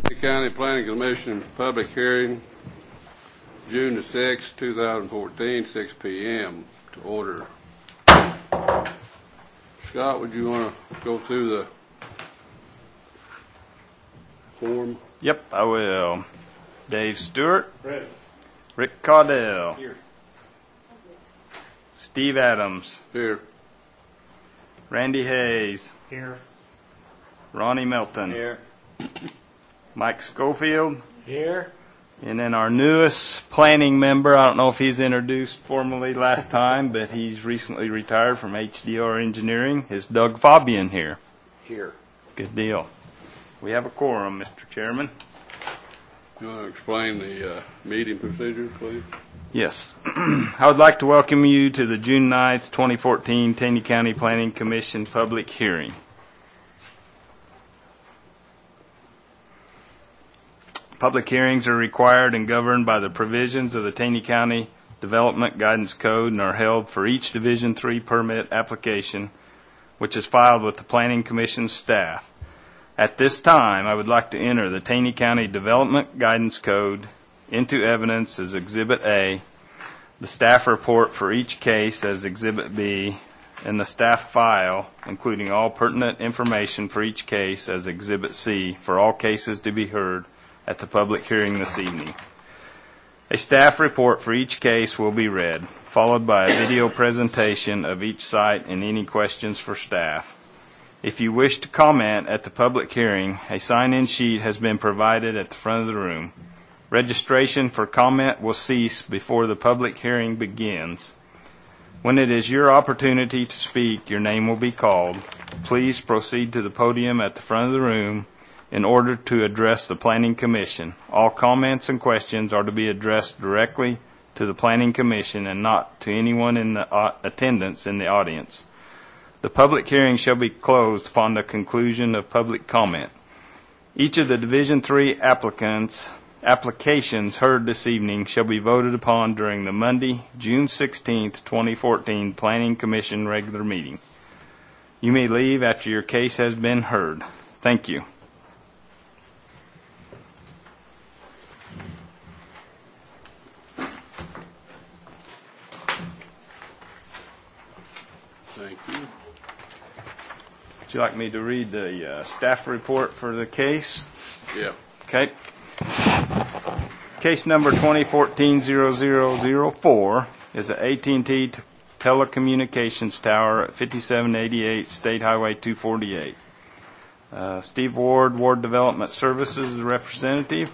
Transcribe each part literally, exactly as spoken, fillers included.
County Planning Commission public hearing, June the sixth, two thousand fourteen, six p m to order. Scott, would you want to go through the form? Yep, I will. Dave Stewart. Ready. Rick Caudell. Here. Steve Adams. Here. Randy Hayes. Here. Ronnie Melton. Here. Mike Schofield. Here. And then our newest planning member, I don't know if he's introduced formally last time, but he's recently retired from H D R Engineering, is Doug Fabian here. Here. Good deal. We have a quorum, Mister Chairman. You want to explain the uh, meeting procedure, please? Yes. I would like to welcome you to the June ninth, twenty fourteen Taney County Planning Commission public hearing. Public hearings are required and governed by the provisions of the Taney County Development Guidance Code and are held for each Division three permit application, which is filed with the Planning Commission staff. At this time, I would like to enter the Taney County Development Guidance Code into evidence as Exhibit A, the staff report for each case as Exhibit B, and the staff file, including all pertinent information for each case as Exhibit C, for all cases to be heard at the public hearing this evening. A staff report for each case will be read, followed by a video presentation of each site and any questions for staff. If you wish to comment at the public hearing, a sign-in sheet has been provided at the front of the room. Registration for comment will cease before the public hearing begins. When it is your opportunity to speak, your name will be called. Please proceed to the podium at the front of the room in order to address the Planning Commission. All comments and questions are to be addressed directly to the Planning Commission and not to anyone in the uh, attendance in the audience. The public hearing shall be closed upon the conclusion of public comment. Each of the Division three applicants applications heard this evening shall be voted upon during the Monday, June sixteenth, twenty fourteen Planning Commission regular meeting. You may leave after your case has been heard. Thank you. Thank you. Would you like me to read the uh, staff report for the case? Yeah. Okay. Case number twenty fourteen dash zero zero zero four is an A T and T telecommunications tower at fifty-seven eighty-eight State Highway two forty-eight. Uh, Steve Ward, Ward Development Services, the representative.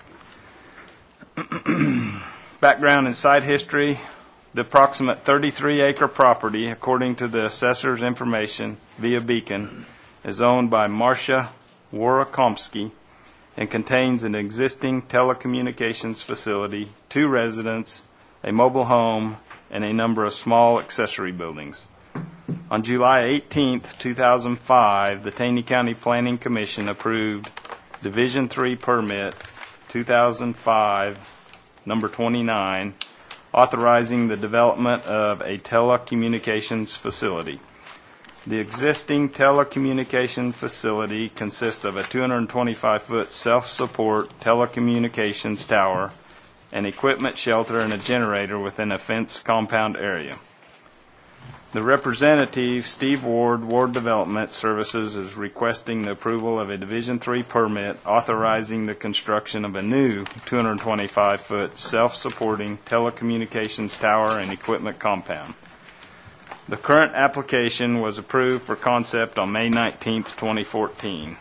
Background and site history. The approximate thirty-three acre property, according to the assessor's information via Beacon, is owned by Marcia Worokomsky and contains an existing telecommunications facility, two residents, a mobile home, and a number of small accessory buildings. On July eighteenth, two thousand five, the Taney County Planning Commission approved Division three Permit two thousand five, number twenty-nine, authorizing the development of a telecommunications facility. The existing telecommunications facility consists of a two hundred twenty-five foot self-support telecommunications tower, an equipment shelter, and a generator within a fenced compound area. The representative, Steve Ward, Ward Development Services, is requesting the approval of a Division three permit authorizing the construction of a new two hundred twenty-five foot self-supporting telecommunications tower and equipment compound. The current application was approved for concept on May nineteenth, twenty fourteen.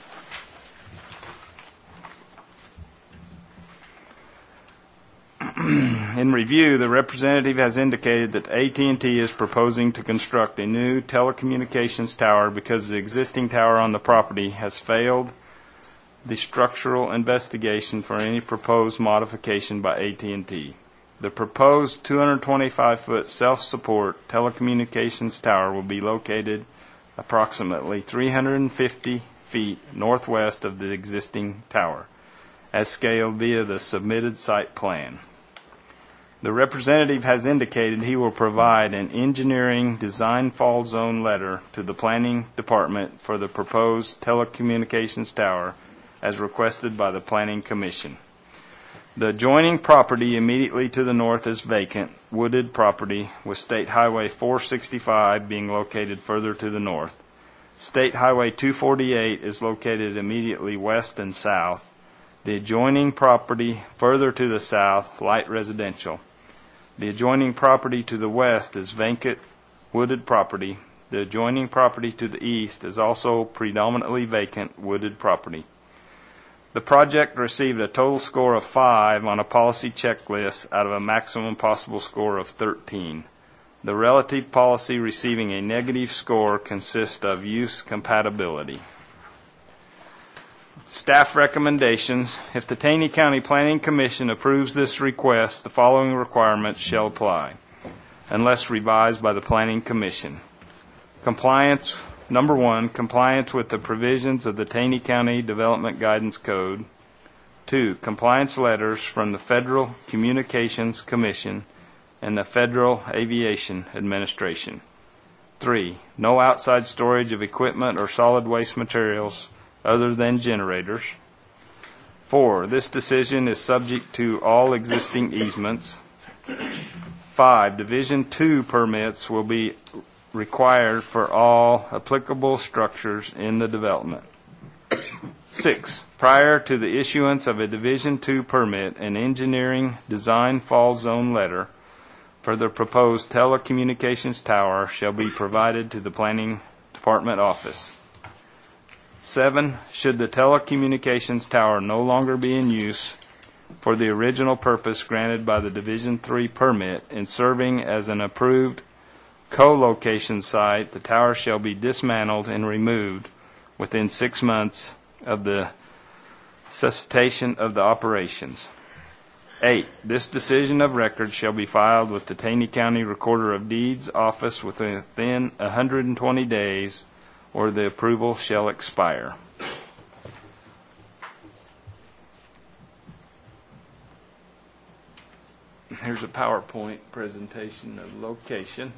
In review, the representative has indicated that A T and T is proposing to construct a new telecommunications tower because the existing tower on the property has failed the structural investigation for any proposed modification by A T and T. The proposed two hundred twenty-five foot self-support telecommunications tower will be located approximately three hundred fifty feet northwest of the existing tower, as scaled via the submitted site plan. The representative has indicated he will provide an engineering design fall zone letter to the planning department for the proposed telecommunications tower as requested by the Planning Commission. The adjoining property immediately to the north is vacant, wooded property, with State Highway four sixty-five being located further to the north. State Highway two forty-eight is located immediately west and south. The adjoining property further to the south, light residential. The adjoining property to the west is vacant, wooded property. The adjoining property to the east is also predominantly vacant, wooded property. The project received a total score of five on a policy checklist out of a maximum possible score of thirteen. The relative policy receiving a negative score consists of use compatibility. Staff recommendations. If the Taney County Planning Commission approves this request, the following requirements shall apply, unless revised by the Planning Commission. Compliance. Number one, compliance with the provisions of the Taney County Development Guidance Code. Two, compliance letters from the Federal Communications Commission and the Federal Aviation Administration. Three, no outside storage of equipment or solid waste materials other than generators. Four, this decision is subject to all existing easements. Five, Division Two permits will be required for all applicable structures in the development. Six, prior to the issuance of a Division Two permit, an engineering design fall zone letter for the proposed telecommunications tower shall be provided to the Planning Department office. Seven, should the telecommunications tower no longer be in use for the original purpose granted by the Division Three permit in serving as an approved co-location site, the tower shall be dismantled and removed within six months of the cessation of the operations. Eight, this decision of record shall be filed with the Taney County Recorder of Deeds office within one hundred twenty days, or the approval shall expire. Here's a PowerPoint presentation of location.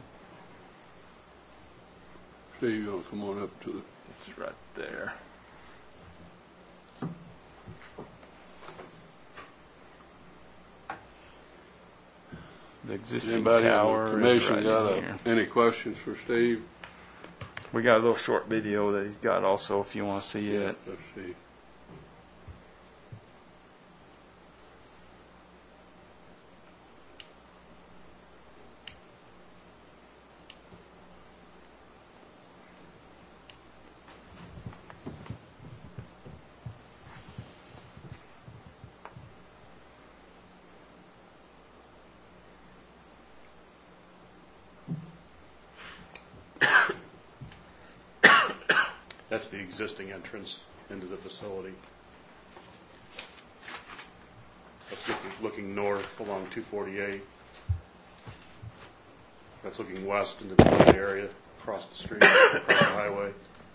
Steve, you want to come on up to the... It's right there. The existing Anybody tower on the commission is right got in a, here. any questions for Steve? We got a little short video that he's got also if you want to see it. Let's see. That's the existing entrance into the facility. That's looking, looking north along two forty-eight. That's looking west into the area, across the street, across the highway.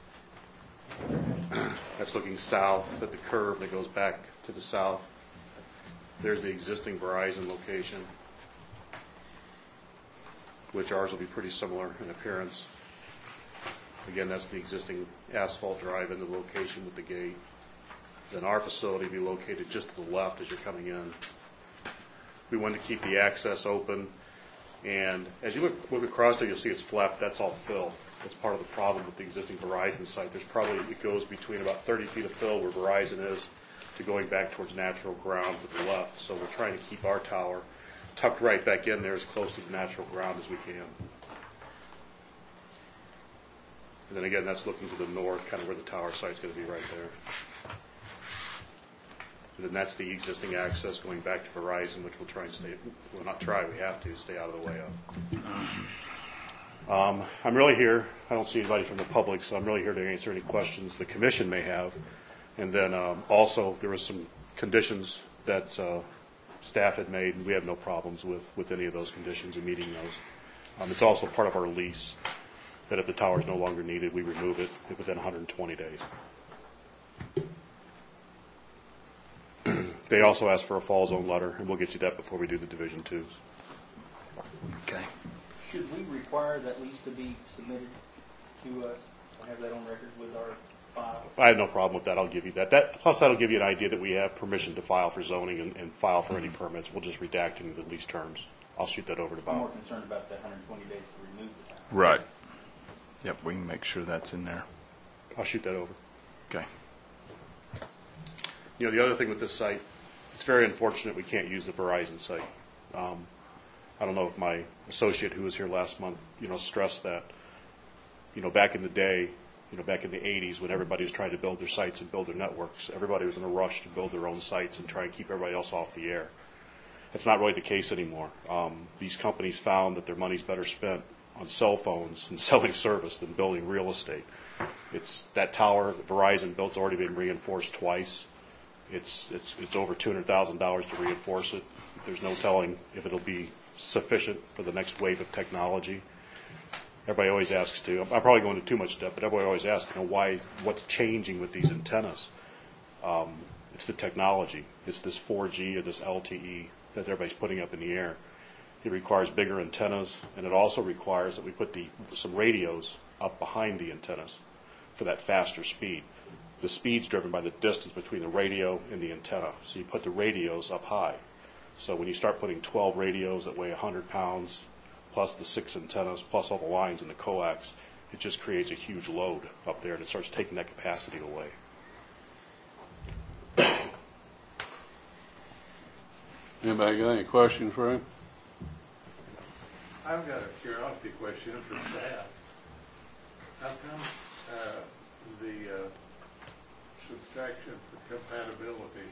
That's looking south at the curve that goes back to the south. There's the existing Verizon location, which ours will be pretty similar in appearance. Again, that's the existing asphalt drive into the location with the gate. Then our facility will be located just to the left as you're coming in. We want to keep the access open. And as you look, look across there, you'll see it's flat. That's all fill. That's part of the problem with the existing Verizon site. There's probably, it goes between about thirty feet of fill where Verizon is to going back towards natural ground to the left. So we're trying to keep our tower tucked right back in there as close to the natural ground as we can. And then again, that's looking to the north, kind of where the tower site's going to be right there. And then that's the existing access going back to Verizon, which we'll try and stay, well, not try, we have to stay out of the way of. Um, I'm really here, I don't see anybody from the public, so I'm really here to answer any questions the commission may have. And then um, also, there was some conditions that uh, staff had made, and we have no problems with, with any of those conditions and meeting those. Um, it's also part of our lease that if the tower is no longer needed, we remove it within one hundred twenty days. They also asked for a fall zone letter, and we'll get you that before we do the Division Twos. Okay. Should we require that lease to be submitted to us, or have that on record with our file? I have no problem with that. I'll give you that. That plus that'll give you an idea that we have permission to file for zoning and, and file for any permits. We'll just redact any of the lease terms. I'll shoot that over to I'm more Bob. concerned about the one hundred twenty days to remove the tower. Right. Yep, we can make sure that's in there. I'll shoot that over. Okay. You know, the other thing with this site, it's very unfortunate we can't use the Verizon site. Um, I don't know if my associate who was here last month, you know, stressed that, you know, back in the day, you know, back in the eighties when everybody was trying to build their sites and build their networks, everybody was in a rush to build their own sites and try and keep everybody else off the air. That's not really the case anymore. Um, these companies found that their money's better spent on cell phones and selling service than building real estate. It's that tower that Verizon built's already been reinforced twice. It's it's it's over two hundred thousand dollars to reinforce it. There's no telling if it'll be sufficient for the next wave of technology. Everybody always asks to. I'm probably going into too much depth, but everybody always asks, you know, why? What's changing with these antennas? Um, it's the technology. It's this four G or this L T E that everybody's putting up in the air. It requires bigger antennas, and it also requires that we put the some radios up behind the antennas for that faster speed. The speed's driven by the distance between the radio and the antenna, so you put the radios up high. So when you start putting twelve radios that weigh one hundred pounds, plus the six antennas, plus all the lines and the coax, it just creates a huge load up there, and it starts taking that capacity away. Anybody got any questions for him? I've got a curiosity question for staff. How come uh, the uh, subtraction for compatibility?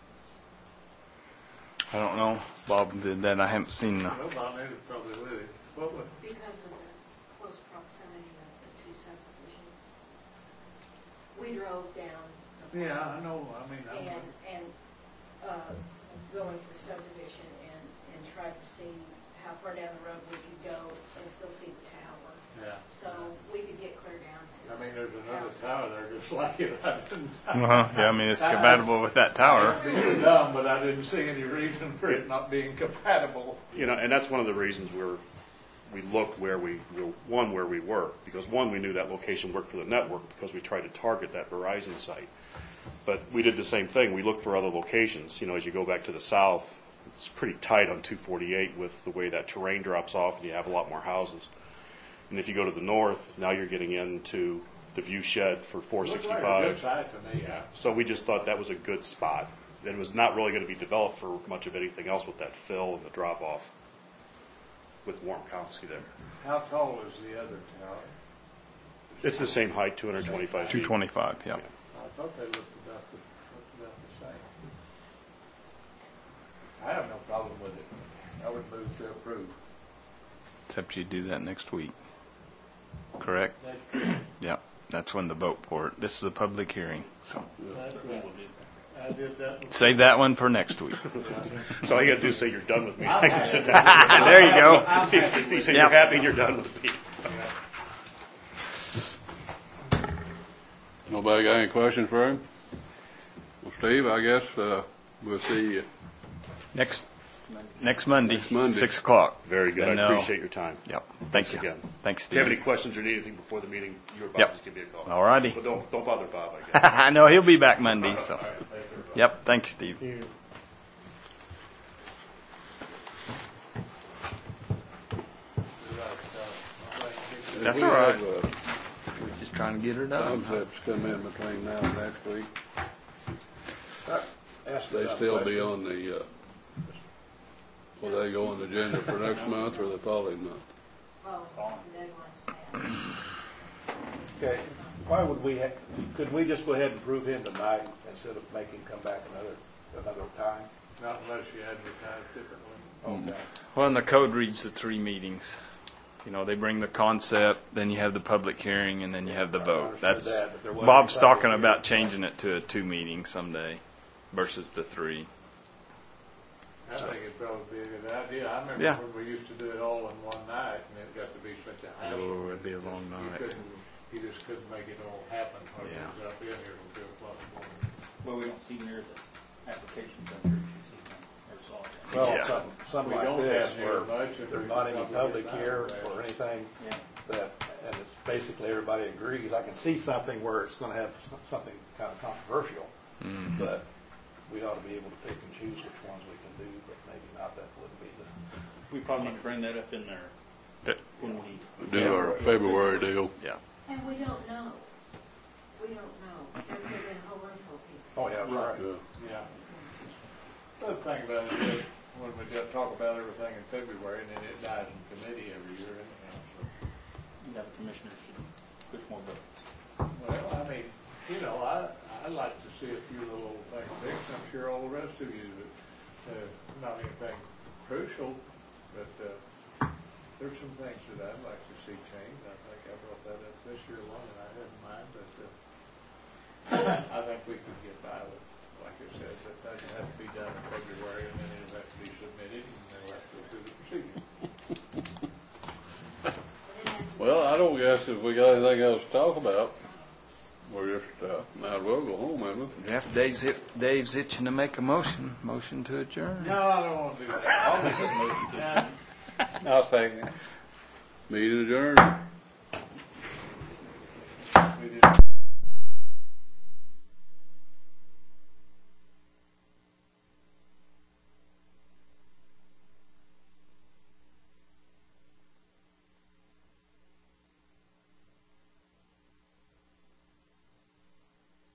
I don't know. Bob did that. I haven't seen the. Well, Bob is probably with it. What was, Because of the close proximity of the two subdivisions. We drove down. the yeah, pond I know. I mean, I'm, And, and, uh, go into the subdivision and, and try to see how far down the road we could go and still see the tower. yeah. So we could get clear down to. I mean, there's another tower there just like it. I didn't. Uh-huh. Yeah, I mean it's compatible with that tower. Being dumb, but I didn't see any reason for it not being compatible. You know, and that's one of the reasons we're, we looked where we, one, where we were. Because one, we knew that location worked for the network because we tried to target that Verizon site. But we did the same thing. We looked for other locations. You know, as you go back to the south, it's pretty tight on two forty-eight with the way that terrain drops off and you have a lot more houses. And if you go to the north, now you're getting into the view shed for four sixty-five. Looks like a good site to me. Yeah. So we just thought that was a good spot. It was not really going to be developed for much of anything else with that fill and the drop off with Warmkowski there. How tall is the other tower? It's the same height, two hundred twenty-five feet. two twenty-five. Yeah. Yeah. I thought they looked about the, looked about the same. I have no problem with it. I would move to approve. Except you do that next week. Correct? That's, Yeah. That's when the vote for it. This is a public hearing. So that's right. I did that. Before. save that one for next week. So all you got to do is say you're done with me. I can sit down. There you go. See, you say Yep. you're happy and you're done with me. Nobody got any questions for him? Well, Steve, I guess uh, we'll see you. Next next Monday, Next Monday. six o'clock. Very good. And, I uh, appreciate your time. Yep. Thank Thanks you. again. Thanks, If you have any Steve. questions or need anything before the meeting, you or Bob, Yep. just give me a call. All righty. But don't, don't bother Bob, I guess. I know he'll be back Monday. So. All right, thanks, everybody. Yep. Thanks, Steve. That's all right. We have, uh, We're just trying to get her done. Concepts come in between now and next week. Ask They that still question. be on the, uh, will they go on the agenda for next month or the following month? Oh, the deadline's passed. Okay, why would we, ha- could we just go ahead and prove him tonight instead of making him come back another, another time? Not unless you advertise differently. Okay. Well, and the code reads the three meetings. You know, they bring the concept, then you have the public hearing, and then you have the I vote. understood That's that, but there wasn't Bob's a public talking hearing. about changing it to a two meeting someday versus the three. I think it'd probably be a good idea. I remember Yeah. when we used to do it all in one night, and it got to be such a hassle. Oh, it'd be a long You night. couldn't, you just couldn't make it all happen when it Yeah. was up in here till two o'clock in the morning. Well, we don't see near the application done through Q C or saw it. Well, Yeah. something, something We like don't this, have near where much, and there's we not any probably public get here none of that. or anything Yeah. that, and it's basically everybody agrees. I can see something where it's gonna have some- something kind of controversial, but we ought to be able to pick and choose which ones we can do, but maybe not, that wouldn't be the, We probably need to bring that up in there That- when we. Do our February deal. Yeah. And we don't know. We don't know. There's been a whole roomful of people. oh, yeah, right. Yeah. Yeah. The other thing about it is, when we just talk about everything in February, and then it dies in committee every year anyhow, so. You got the commissioners should push more buttons. Well, I mean, you know, I, I'd like to see a few little things fixed. I'm sure all the rest of you, but, uh, not anything crucial, but, uh, there's some things that I'd like to see changed. I think I brought that up this year alone, and I didn't mind, but, uh, I think we could get by with, like I said, that doesn't have to be done in February, and then it'll have to be submitted, and they'll have to go through the procedure. Well, I don't guess if we got anything else to talk about, we're just, uh, might as well go home, haven't we? After Dave's, Dave's itching to make a motion, motion to adjourn. No, I don't want to do that. I'll make a motion to I'll second. Meeting adjourned. We did.